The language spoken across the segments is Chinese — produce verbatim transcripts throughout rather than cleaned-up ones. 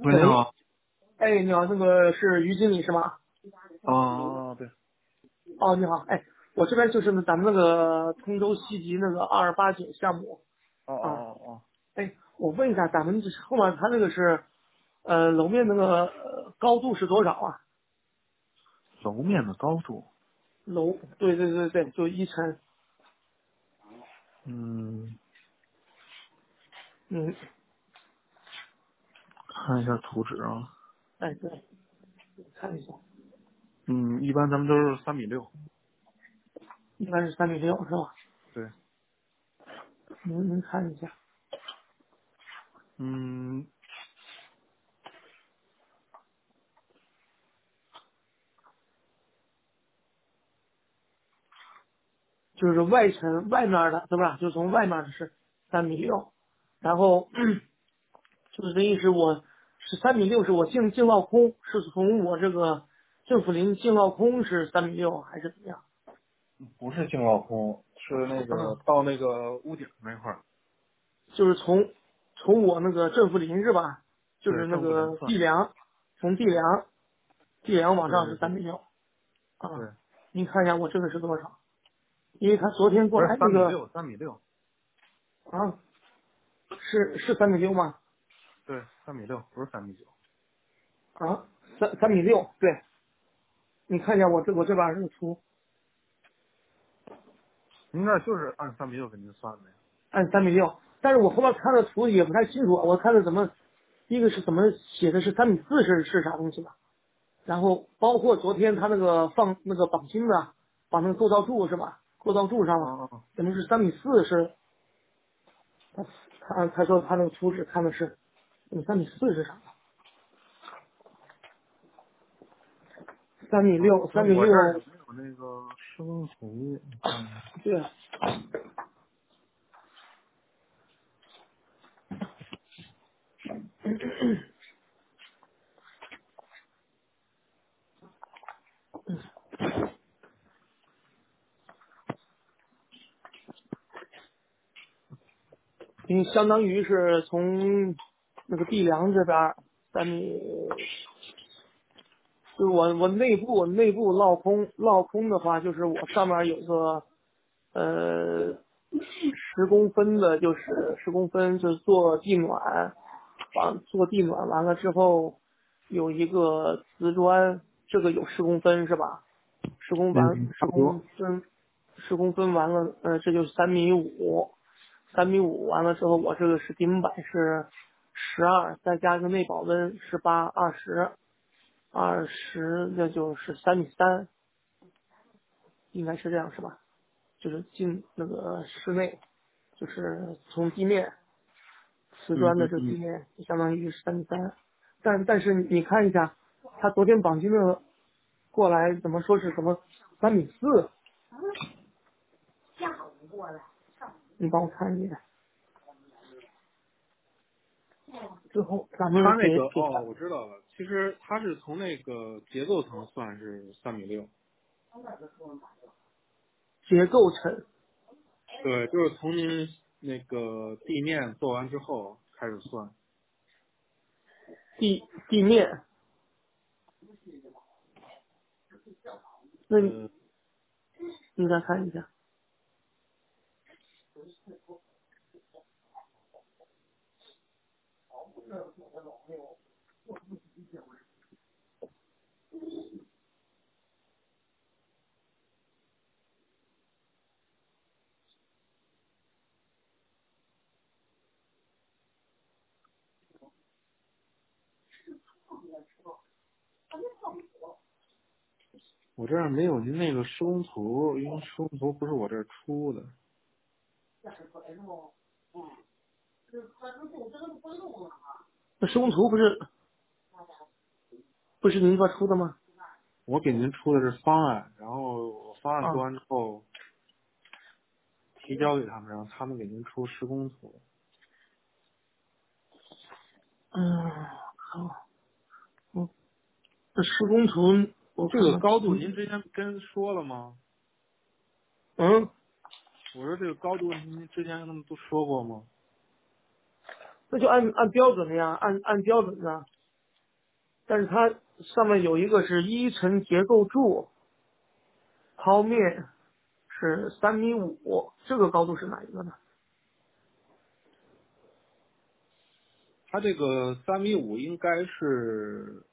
喂，你喂， 好。 哎，你好，那个是于经理是吗？ 哦，对。 哦，你好，哎，我这边就是咱们那个通州西极那个二二八九项目哦啊， 哦哦哦， 哎，我问一下，咱们这后面它那个是，呃，楼面那个呃高度是多少啊？ 楼面的高度， 楼，对对对对，就一层， 嗯， 嗯， 看一下图纸啊。 哎，对，看一下， 嗯，一般咱们都是三米六。 应该是三米六是吧？ 对。 您您看一下， 嗯， 就是外层外面的，对吧？就从外面的是三米六，然后。就是这意思，我是三米六，是我净净落空，是从我这个正负零净落空是三米六还是怎么样？ 不是净落空，是那个嗯， 到那个屋顶那块儿。 就是从从我那个正负零是吧？就对， 是那正负零个算。 地梁，从地梁地梁往上对对对是三米六对， 啊。您看一下我这个是多少？因为他昨天过不是来那个三米六，三米六。 啊，是是三米六吗？ 对，三米六，不是三米九。 啊，三三米六，对，你看一下我这我这边这个图， 您那就是按三米六给您算的呀。 按三米六，但是我后面看的图也不太清楚，我看的怎么，一个是怎么写的是三米四是是啥东西吧？然后包括昨天他那个放那个绑筋的，绑那个构造柱是吧？构造柱上了， 哦哦怎么是三米四是？他他他说他那个图纸看的是，嗯，三米四是啥？三米哦， 六，三米那我这儿也六， 没有那个施工图，你看看。 对，因为相当于是从那个地梁这边儿三米。就是我我内部我内部落空落空的话，就是我上面有个呃十公分的，就是十公分，就是做地暖，完做地暖完了之后有一个瓷砖，这个有十公分是吧？十公完嗯，差十不多。 公分十公分完了，呃，这就是三米五，三米五完了之后，我这个是顶板是十二，再加个内保温十八二十。二十，那就是三米三，应该是这样是吧？就是进那个室内，就是从地面瓷砖的这个地嗯嗯嗯。 面，就相当于是三米三。但但是你看一下，他昨天绑定的过来怎么说是什么三米四？你帮我看一眼，之后咱们它那个哦， 给给他我知道了。其实它是从那个结构层算是三米六。 结构层对，就是从您那个地面做完之后开始算。 地地面，那你呃， 你再看一下。 我这儿没有您那个施工图，因为施工图不是我这儿出的。 那施工图不是不是您这出的吗？ 我给您出的是方案，然后我方案做啊， 完之后提交给他们，让他们给您出施工图。 嗯，好，嗯，这施工图我这看看， 个高度您嗯， 之前跟说了吗？ 嗯， 我说这个高度您之前跟他们都说过吗？ 那就按按标准的呀，按按标准的， 但是它上面有一个是一层结构柱，剖面是三米五，这个高度是哪一个呢？ 它这个三米五应该是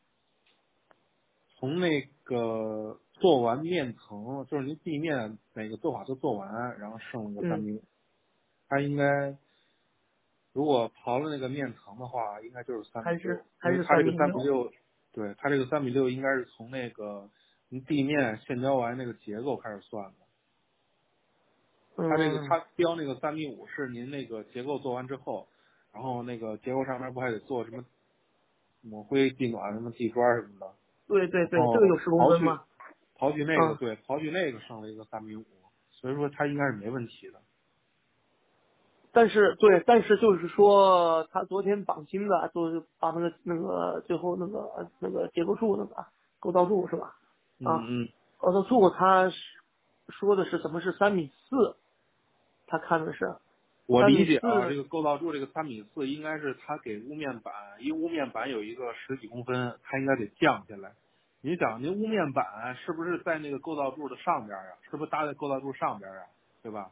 从那个做完面层，就是您地面每个做法都做完，然后剩了个三嗯， 米五。它应该如果刨了那个面层的话，应该就是三米还是六，因还是为它这个三米六？ 三米六，对，它这个三米六应该是从那个您地面现浇完那个结构开始算的。它这个嗯， 它标那个三米五是您那个结构做完之后，然后那个结构上面不还得做什么抹灰、地暖、什么地砖什么的，然对对对，这个有后十公刨去分吗？ 刨去那个嗯， 对，刨去那个剩了一个三米五，所以说它应该是没问题的。 但是对，但是就是说，他昨天绑新的，就是把那个那个最后那个那个结构柱那个构造柱是吧？啊， 嗯嗯， 构造柱他是说的是怎么是三米四，他看的是我三米理解啊，这四， 个构造柱这个三米四应该是它给屋面板，因为屋面板有一个十几公分，它应该得降下来。您想，您屋面板是不是在那个构造柱的上边呀？是不是搭在构造柱上边呀？对吧？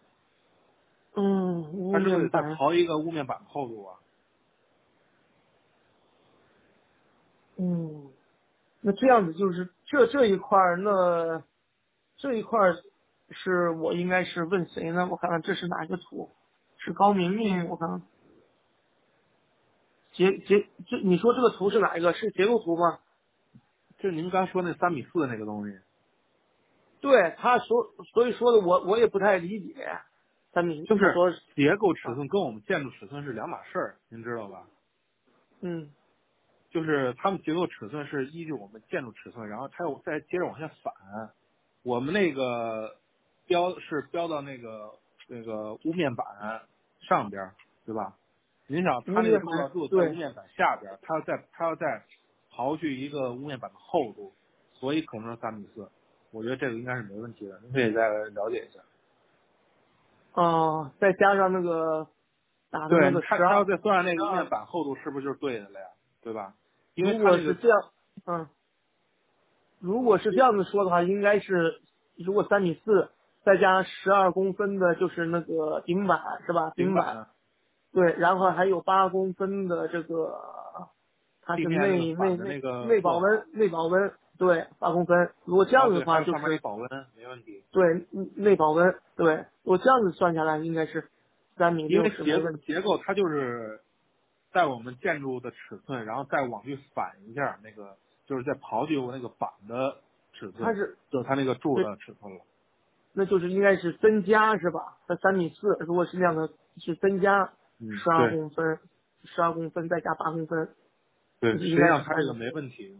嗯，屋它是不是得再面板， 刨一个屋面板的厚度啊？ 嗯，那这样子就是这这一块儿，那这一块儿是我应该是问谁呢？我看看这是哪一个图？是高明明，我看看结结这你说这个图是哪一个？是结构图吗？ 就是您刚说那三米四的那个东西， 对，他说，所以说的我我也不太理解。三米， 就是他说结构尺啊， 寸跟我们建筑尺寸是两码事儿，您知道吧？ 嗯， 就是他们结构尺寸是依据我们建筑尺寸，然后它又再接着往下反。我们那个标是标到那个那个屋面板上边儿，对吧？您想，它那个屋面板构造柱在屋对， 面板下边儿，它要再它要再刨去一个屋面板的厚度，所以可能是三米四。我觉得这个应该是没问题的，您可以再了解一下。 啊、再加上那个打的那对， 个十二它它要再算上那个屋面十二， 板厚度，是不是就是对的了呀？对吧？因为如它那个果是这样，嗯，如果是这样子说的话，应该是如果三米四再加上十二公分的，就是那个顶板是吧？顶板顶板对，然后还有八公分的这个，它是地面那个内内内反的那个内保温做法， 内保温，对，八公分。如果这样哦对，还子的话， 有上面一就是保温，没问题。 对内保温，对，我这样子算下来应该是三米六因为结构是没问题。 结构它就是在我们建筑的尺寸，然后再往去反一下，那个就是再刨去我那个板的尺寸， 它是就是它那个柱那的尺寸了。 那就是应该是增加是吧？它三米四，如果是那样的，是增加嗯， 十二对公分，十二公分再加八公分， 对，实际应该是上它这个没三米四。 问题。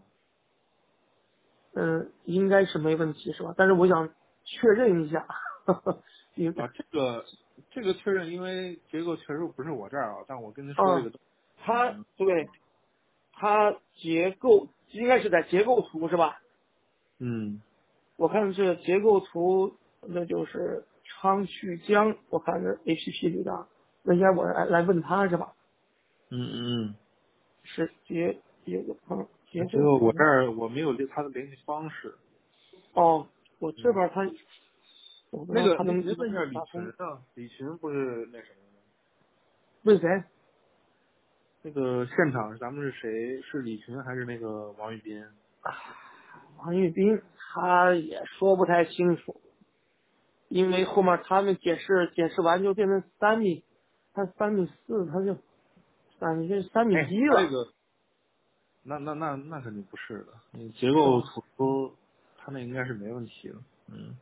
嗯，应该是没问题是吧？但是我想确认一下，应该啊，这个这个确认，因为结构确实不是我这儿啊，但我跟您说这啊， 个东西， 它嗯对它结构应该是在结构图是吧？ 嗯我看是结构图，那就是昌旭江，我看是 A P P 里的，那应该我来来问他是吧？ 嗯嗯是结结构嗯结嗯，结果我这构图儿我没有他的联系方式。 哦，我这嗯， 边他我不知那道他能个您您问一下李能不能打通， 群啊，李群不是那什么吗？ 问谁？ 那个现场咱们是谁？是李群还是那个王玉斌？ 王玉斌他也说不太清楚，因为后面他们解释解释完就变成三米，他三米四，他就三米就三米哎， 一了， 他这个那那那那肯定不是的，嗯，结构是吧？ 图他那应该是没问题的，嗯，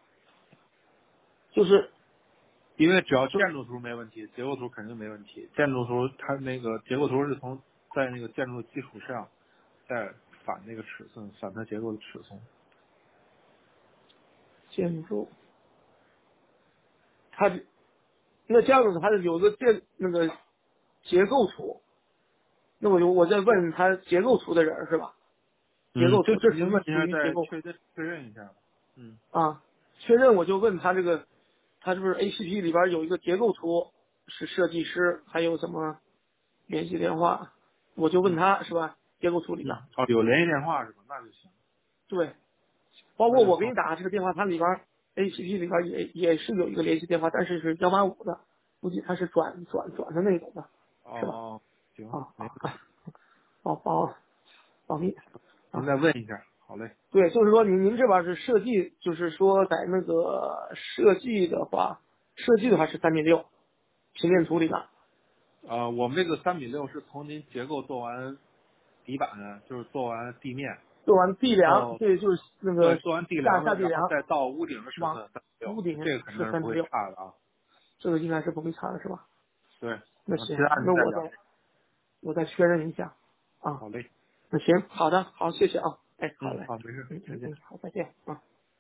就是因为只要就建筑图没问题，结构图肯定没问题。建筑图它那个结构图是从在那个建筑的基础上再反那个尺寸，反它结构的尺寸。 建筑，他那这样子他有个建那个结构图，那我就我再问他结构图的人是吧？结嗯， 构图，这这个您属于属问一下再于结构确认确认一下吧。嗯啊。确认我就问他这个，他是不是 A P P 里边有一个结构图，是设计师，还有什么联系电话，我就问嗯他是吧？ 结构处理的。 嗯，哦，有联系电话是吧？那就行， 对，包括我给你那就好。 打这个电话，它里边 A P P 里边也也是有一个联系电话，但是是幺八五的，估计它是转转转的那种的，是吧？ 哦，行， 啊啊， 没问题。 保保保密您啊。 再问一下，好嘞。 对，就是说您您这边是设计，就是说在那个设计的话，设计的话是三米六平面图里的， 呃，我们这个三米六是从您结构做完底板，就是做完地面， 做完地梁， 到对，就是那对个做完地梁的， 下下地梁然后再到屋顶的尺往寸三米六， 屋顶这个肯定是不会是三米六， 差的啊。 这个应该是不会差的是吧？ 对， 那行， 然后其他您那我再再了解。 我再确认一下啊。 好嘞。 那行，好的，好，谢谢啊。哎，好嗯， 嘞， 好，没事，再见。 嗯嗯嗯，好，再见啊。